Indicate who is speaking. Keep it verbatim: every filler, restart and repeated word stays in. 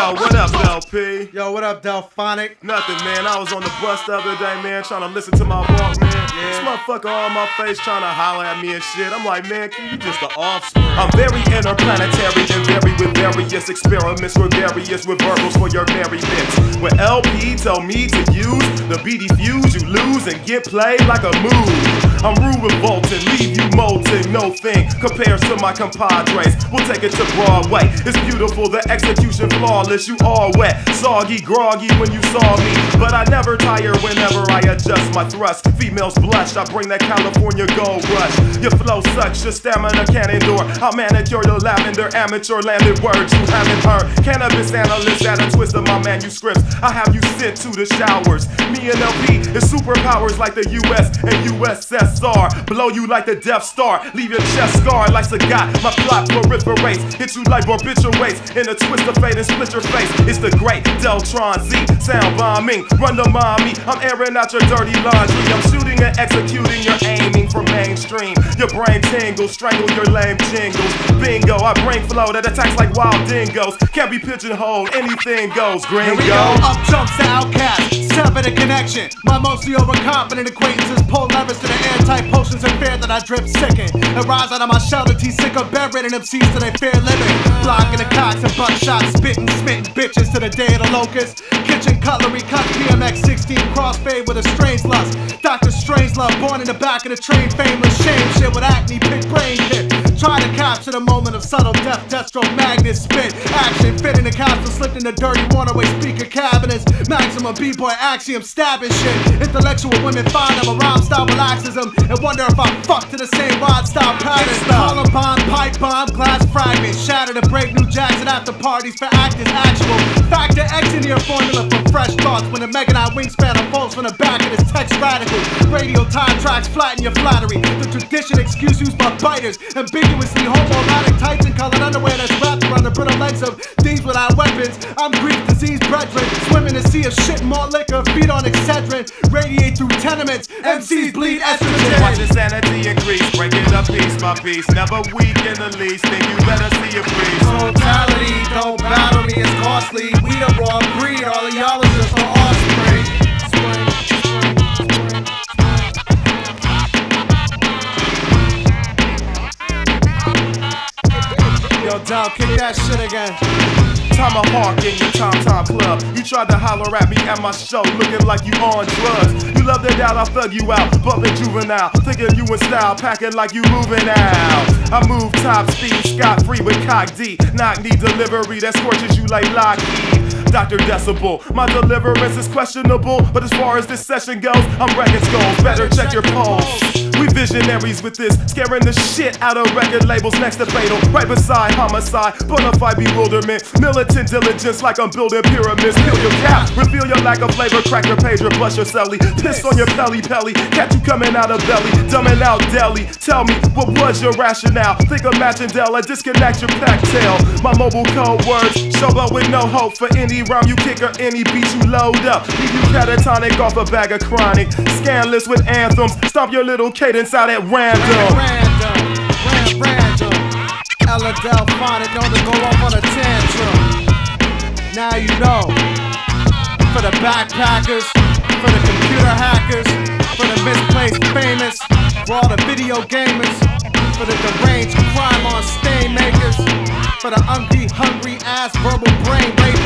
Speaker 1: Yo, what up, Del P?
Speaker 2: Yo, what up, Delphonic?
Speaker 1: Nothing, man. I was on the bus the other day, man, trying to listen to my walk, man.
Speaker 2: Yeah.
Speaker 1: This motherfucker on my face trying to holler at me and shit. I'm like, man, can you just the offspring? I'm very interplanetary and very with various experiments with various reverbals for your merriment. When L P told me to use the B D fuse, you lose and get played like a move. I'm rude, revolting, leave you molting. No thing compares to my compadres. We'll take it to Broadway. It's beautiful, the execution flawless. You all wet, soggy, groggy when you saw me. But I never tire whenever I adjust my thrust. Females blush, I bring that California gold rush. Your flow sucks, your stamina can't endure. I'll manicure your lavender, amateur landed words you haven't heard. Cannabis analyst at a twist of my manuscripts. I have you sit to the showers. Me and L P is superpowers like the U S and U S S R. Blow you like the Death Star, leave your chest scarred like Sagat. My plot proliferates, hit you like barbiturates. In a twist of fate and split your face. It's the great Deltron Z, sound bombing. Run to mommy, I'm airing out your dirty laundry. I'm shooting and executing, you're aiming for mainstream. Your brain tingles, strangle your lame jingles. Bingo, I bring flow that attacks like wild dingoes. Can't be pigeonholed, anything goes. Gringo.
Speaker 2: Here we go. Up jumps the outcast, sever the connection. My mostly overconfident acquaintances pull levers to the airtight potions and fear that I drip sicken. And rise out of my shell to tea sick of bedridden M Cs till they fear living. Blocking the cocks and buckshot, spitting, smitten bitches to the day of the locust. Kitchen cutlery, cut P M X sixteen crossfade with a strange lust. Doctor Strangelove, born in the back of the train, famous shame shit with acne, pit brain hit. Try to capture the moment of subtle death, Destro magnet spit. Action, fitting the capsule, slipped in the dirty waterway speaker cabinets. Maximum B-boy axiom, stabbing shit. Intellectual women find I'm a rhyme style with laxism and wonder if I fuck to the same rod style pattern. Columbine, pipe bomb, glass fragment. Shatter to break new jacks at after parties for actors actual. Factor X in your formula for fresh thoughts when the Mega nine wingspan unfolds from the back of this text radical. Radio time tracks flatten your flattery. The tradition excuse used by biters. Ambiguously homoerotic tights and colored underwear that's wrapped around the brittle legs of things without weapons. I'm Greek disease brethren. Swim in a sea of shit, more liquor, feed on Excedrin. Radiate through tenements. M Cs bleed estrogen.
Speaker 1: Watch insanity increase, break it up piece by piece. Never weak in the least, then you better see a breeze.
Speaker 2: Totality, don't battle me, it's costly. We the raw breed, all of y'all is just for offspring. Yo, Del, kick that shit again.
Speaker 1: Tomahawk in your Tom Tom Club. You tried to holler at me at my show, looking like you on drugs. You love the doubt, I thug you out, bumping juvenile, thinking you in style, packing like you moving out. I move top speed, scot free with cock D. Knock knee delivery that scorches you like Lockheed. Doctor Decibel, my deliverance is questionable, but as far as this session goes, I'm wrecking skulls. Better check your pulse. We visionaries with this, scaring the shit out of record labels next to fatal. Right beside homicide, bonafide bewilderment. Militant diligence like I'm building pyramids. Peel your cap, reveal your lack of flavor. Crack your pager, bust your celly. Piss on your pelly pelly. Catch you coming out of belly, dumbing out deli. Tell me, what was your rationale? Think of Machandela, disconnect your pack tail. My mobile code words, showboat with no hope for any rhyme you kick or any beat you load up. Leave you catatonic off a bag of chronic. Scandalous with anthems, stomp your little cadence out at random.
Speaker 2: Random, random, random. Ella Delphonic known to go off on a tantrum. Now you know. For the backpackers, for the computer hackers, for the misplaced famous, for all the video gamers, for the deranged crime on stain makers, for the hungry, hungry ass verbal brain rapers.